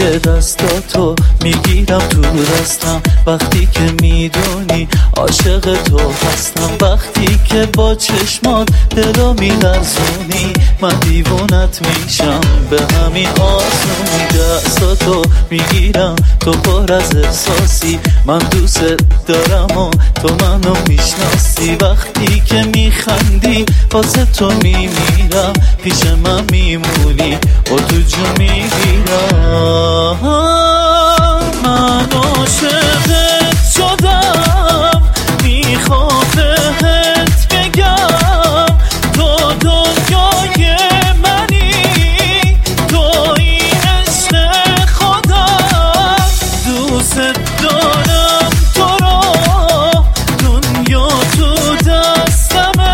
دستاتو میگیرم تو دستم، وقتی که میدونی عاشق تو هستم، وقتی که با چشمات دلو میلرزونی من دیوونت میشم به همین آسونی. دستاتو میگیرم تو پر از احساسی، من دوست دارم و تو منو میشناسی، وقتی که میخندی واسه تو میمیرم، پیش من میمونی و تو جو میگیرم. من عاشقت شدم، میخوام بهت بگم تو دنیای منی، توی عشق خودم، دوست دارم تو رو، دنیا تو دستمه،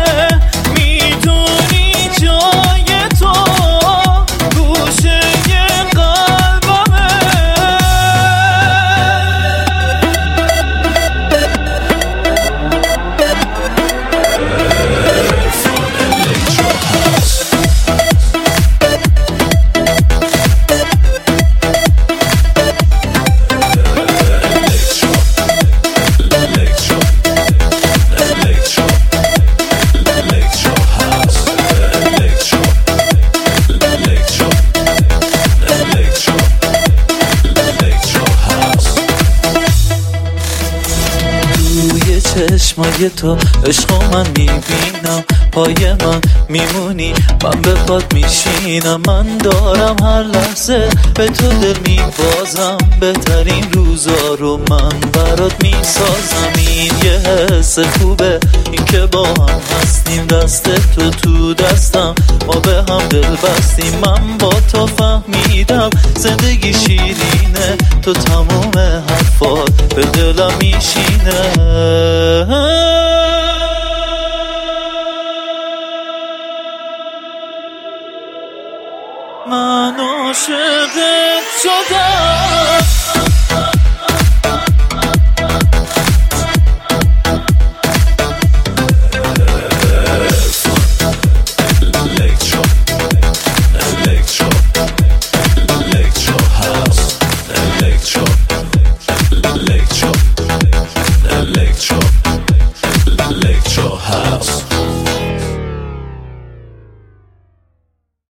میدونی جای تو گوشه قلبمه. چشمای تو عشقو من میبینم، پای من میمونی من به پات میشینم، من دارم هر لحظه به تو دل میبازم، بهترین روزا رو من برات میسازم. این یه حس خوبه این که با هم هستیم، دست تو تو دستم ما به هم دل بستیم، من با تو فهمیدم زندگی شیرینه، تو تموم حرفات به دلم میشینه. من عاشقت شدم. House.